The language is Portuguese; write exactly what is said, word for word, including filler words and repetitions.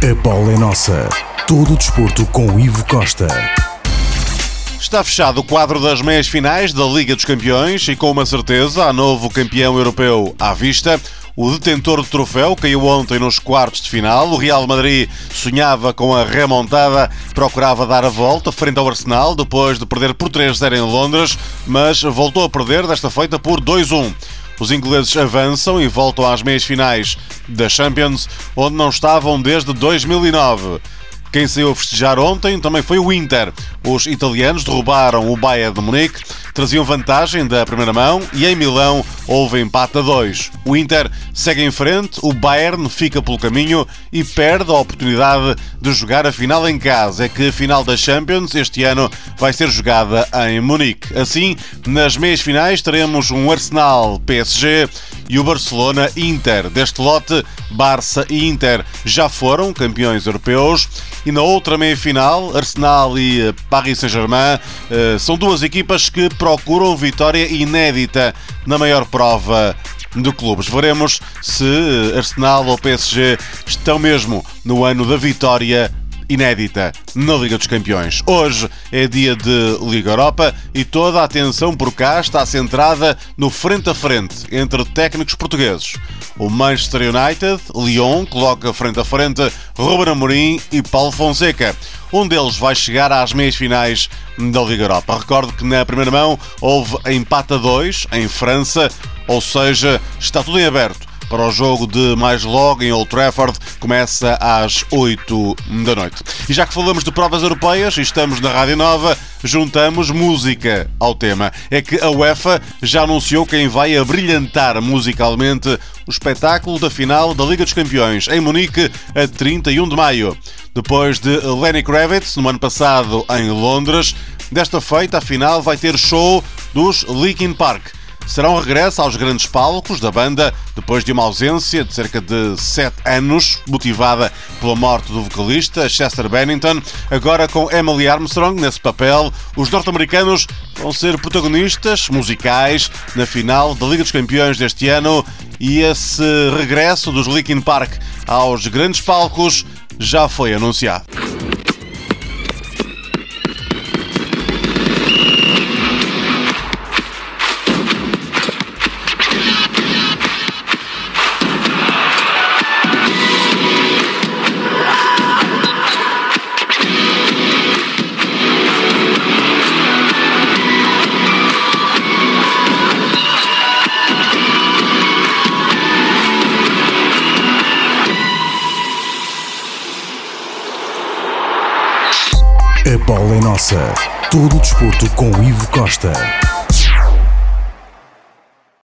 A bola é nossa. Todo o desporto com Ivo Costa. Está fechado o quadro das meias finais da Liga dos Campeões e com uma certeza há novo campeão europeu à vista. O detentor do troféu caiu ontem nos quartos de final. O Real Madrid sonhava com a remontada, procurava dar a volta frente ao Arsenal depois de perder por três a zero em Londres, mas voltou a perder, desta feita por dois a um. Os ingleses avançam e voltam às meias finais da Champions, onde não estavam desde dois mil e nove. Quem saiu a festejar ontem também foi o Inter. Os italianos derrubaram o Bayern de Munique, traziam vantagem da primeira mão e em Milão houve empate a dois. O Inter segue em frente, o Bayern fica pelo caminho e perde a oportunidade de jogar a final em casa. É que a final da Champions este ano vai ser jogada em Munique. Assim, nas meias finais teremos um Arsenal-P S G e o Barcelona-Inter. Deste lote, Barça e Inter já foram campeões europeus. E na outra meia-final, Arsenal e Paris Saint-Germain, são duas equipas que procuram vitória inédita na maior prova de clubes. Veremos se Arsenal ou P S G estão mesmo no ano da vitória inédita na Liga dos Campeões. Hoje é dia de Liga Europa e toda a atenção por cá está centrada no frente a frente entre técnicos portugueses. O Manchester United, Lyon, coloca frente a frente Ruben Amorim e Paulo Fonseca. Um deles vai chegar às meias finais da Liga Europa. Recordo que na primeira mão houve empate a dois em França, ou seja, está tudo em aberto para o jogo de mais logo em Old Trafford, começa às oito da noite. E já que falamos de provas europeias e estamos na Rádio Nova, juntamos música ao tema. É que a UEFA já anunciou quem vai abrilhantar musicalmente o espetáculo da final da Liga dos Campeões em Munique a trinta e um de maio. Depois de Lenny Kravitz, no ano passado em Londres, desta feita a final vai ter show dos Linkin Park. Será um regresso aos grandes palcos da banda depois de uma ausência de cerca de sete anos, motivada pela morte do vocalista Chester Bennington. Agora com Emily Armstrong nesse papel, os norte-americanos vão ser protagonistas musicais na final da Liga dos Campeões deste ano e esse regresso dos Linkin Park aos grandes palcos já foi anunciado. A bola é nossa. Todo o desporto com Ivo Costa.